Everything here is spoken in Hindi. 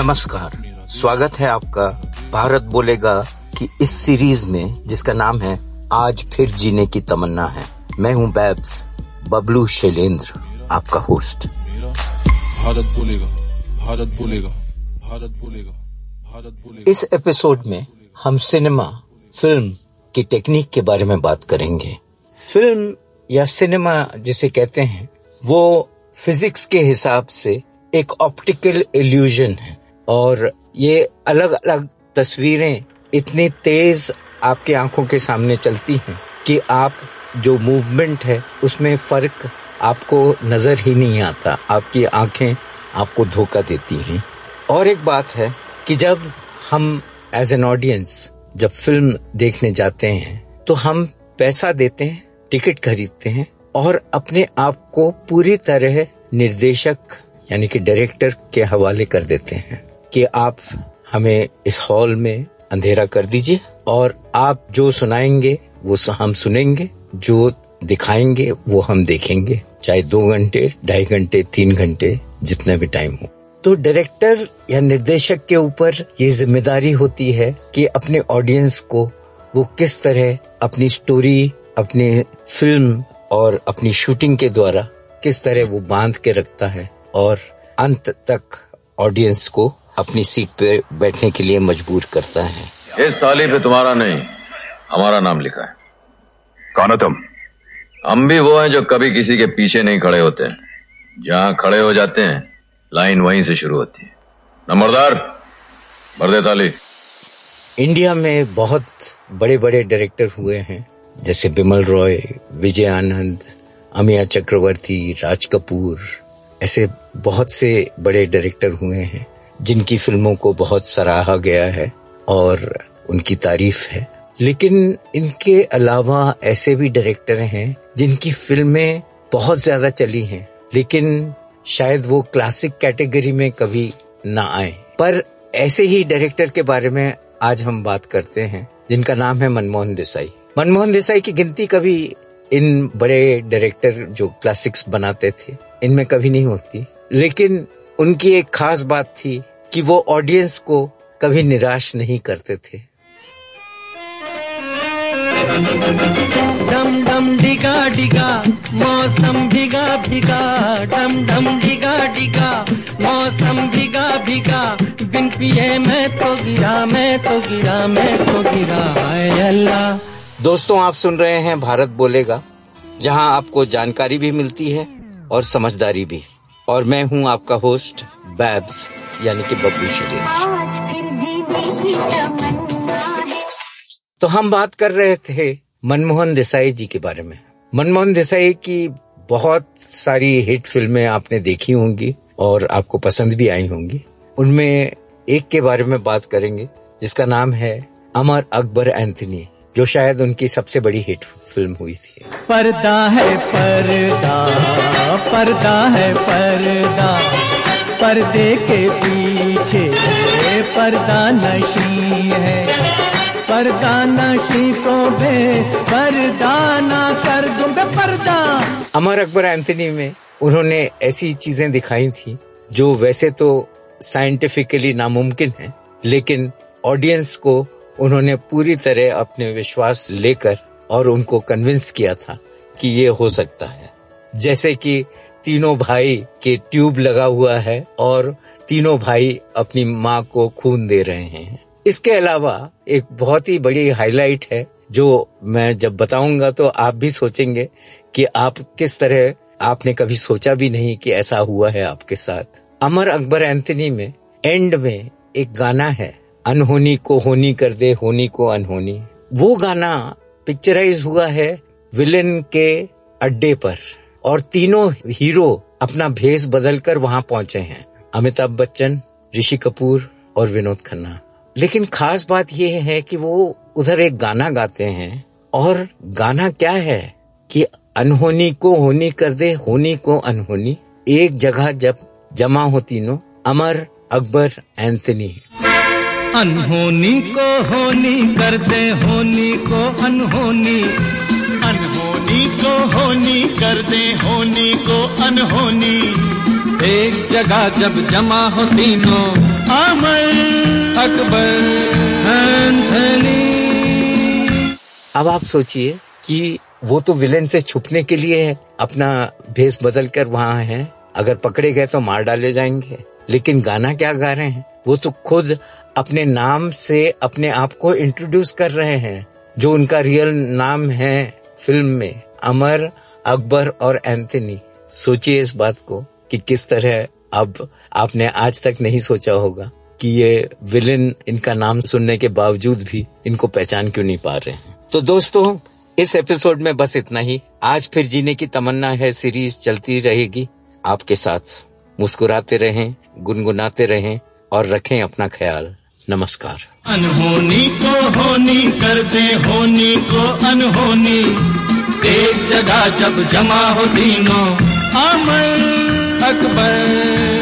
नमस्कार, स्वागत है आपका भारत बोलेगा की इस सीरीज में जिसका नाम है आज फिर जीने की तमन्ना है। मैं हूं बैब्स बबलू शैलेंद्र, आपका होस्ट। भारत बोलेगा, भारत बोलेगा, भारत बोलेगा, भारत बोलेगा। इस एपिसोड में हम सिनेमा, फिल्म की टेक्निक के बारे में बात करेंगे। फिल्म या सिनेमा जिसे कहते हैं वो फिजिक्स के हिसाब से एक ऑप्टिकल इल्यूजन है और ये अलग अलग तस्वीरें इतनी तेज आपके आंखों के सामने चलती हैं कि आप जो मूवमेंट है उसमें फर्क आपको नजर ही नहीं आता, आपकी आंखें आपको धोखा देती हैं। और एक बात है कि जब हम एज एन ऑडियंस जब फिल्म देखने जाते हैं तो हम पैसा देते हैं, टिकट खरीदते हैं और अपने आप को पूरी तरह निर्देशक यानी कि डायरेक्टर के हवाले कर देते हैं कि आप हमें इस हॉल में अंधेरा कर दीजिए और आप जो सुनाएंगे वो हम सुनेंगे, जो दिखाएंगे वो हम देखेंगे, चाहे 2 घंटे, 2.5 घंटे, 3 घंटे, जितना भी टाइम हो। तो डायरेक्टर या निर्देशक के ऊपर ये जिम्मेदारी होती है कि अपने ऑडियंस को वो किस तरह अपनी स्टोरी, अपनी फिल्म और अपनी शूटिंग के द्वारा किस तरह वो बांध के रखता है और अंत तक ऑडियंस को अपनी सीट पे बैठने के लिए मजबूर करता है। इस थाली पे तुम्हारा नहीं, हमारा नाम लिखा है। कौन हो तुम? हम भी वो हैं जो कभी किसी के पीछे नहीं खड़े होते हैं। जहां खड़े हो जाते हैं लाइन वहीं से शुरू होती है। नंबरदार, भर दे थाली। इंडिया में बहुत बड़े बड़े डायरेक्टर हुए हैं जैसे बिमल रॉय, विजय आनंद, अमिया चक्रवर्ती, राज कपूर, ऐसे बहुत से बड़े डायरेक्टर हुए हैं जिनकी फिल्मों को बहुत सराहा गया है और उनकी तारीफ है। लेकिन इनके अलावा ऐसे भी डायरेक्टर हैं जिनकी फिल्में बहुत ज्यादा चली हैं लेकिन शायद वो क्लासिक कैटेगरी में कभी ना आए। पर ऐसे ही डायरेक्टर के बारे में आज हम बात करते हैं जिनका नाम है मनमोहन देसाई। मनमोहन देसाई की गिनती कभी इन बड़े डायरेक्टर जो क्लासिक्स बनाते थे इनमें कभी नहीं होती, लेकिन उनकी एक खास बात थी कि वो ऑडियंस को कभी निराश नहीं करते थे। डम डम डिगा डिगा मौसम भीगा भीगा, डम डम डिगा डिगा मौसम भीगा भीगा, बिन पिए मैं तो गिरा, मैं तो गिरा, मैं तो गिरा, हाय अल्लाह। दोस्तों, आप सुन रहे हैं भारत बोलेगा, जहां आपको जानकारी भी मिलती है और समझदारी भी। और मैं हूं आपका होस्ट बैब्स यानी कि बबलू शैलेंद्र। तो हम बात कर रहे थे मनमोहन देसाई जी के बारे में। मनमोहन देसाई की बहुत सारी हिट फिल्में आपने देखी होंगी और आपको पसंद भी आई होंगी। उनमें एक के बारे में बात करेंगे जिसका नाम है अमर अकबर एंथनी, जो शायद उनकी सबसे बड़ी हिट फिल्म हुई थी। पर्दा है पर्दा, पर्दा है पर्दा, पर्दे के पीछे पर्दा नशी है, पर्दा नशी को पर्दा ना कर दूंगा पर्दा। अमर अकबर एंथनी में उन्होंने ऐसी चीजें दिखाई थी जो वैसे तो साइंटिफिकली नामुमकिन है, लेकिन ऑडियंस को उन्होंने पूरी तरह अपने विश्वास लेकर और उनको कन्विंस किया था कि ये हो सकता है। जैसे कि तीनों भाई के ट्यूब लगा हुआ है और तीनों भाई अपनी माँ को खून दे रहे हैं। इसके अलावा एक बहुत ही बड़ी हाईलाइट है जो मैं जब बताऊंगा तो आप भी सोचेंगे कि आप किस तरह, आपने कभी सोचा भी नहीं कि ऐसा हुआ है आपके साथ। अमर अकबर एंथनी में एंड में एक गाना है, अनहोनी को होनी कर दे, होनी को अनहोनी। वो गाना पिक्चराइज हुआ है विलेन के अड्डे पर और तीनों हीरो अपना भेष बदलकर वहां पहुंचे हैं, अमिताभ बच्चन, ऋषि कपूर और विनोद खन्ना। लेकिन खास बात यह है कि वो उधर एक गाना गाते हैं और गाना क्या है कि अनहोनी को होनी कर दे, होनी को अनहोनी, एक जगह जब जमा हो तीनों, अमर अकबर एंथनी। अनहोनी को होनी कर दे, होनी को अनहोनी, अनहोनी को होनी कर दे, होनी को अनहोनी, एक जगह जब जमा हो तीनों, अमर अकबर एंथनी। अब आप सोचिए कि वो तो विलेन से छुपने के लिए अपना भेष बदल कर वहां है, अगर पकड़े गए तो मार डाले जाएंगे, लेकिन गाना क्या गा रहे हैं? वो तो खुद अपने नाम से अपने आप को इंट्रोड्यूस कर रहे हैं, जो उनका रियल नाम है फिल्म में, अमर, अकबर और एंथनी। सोचिए इस बात को कि किस तरह अब आपने आज तक नहीं सोचा होगा कि ये विलेन इनका नाम सुनने के बावजूद भी इनको पहचान क्यों नहीं पा रहे हैं। तो दोस्तों, इस एपिसोड में बस इतना ही। आज फिर जीने की तमन्ना है सीरीज चलती रहेगी आपके साथ। मुस्कुराते रहें, गुनगुनाते रहें और रखें अपना ख्याल। नमस्कार। अनहोनी को होनी कर दे, होनी को अनहोनी, एक जगह जब जमा हो तीनों, अमर अकबर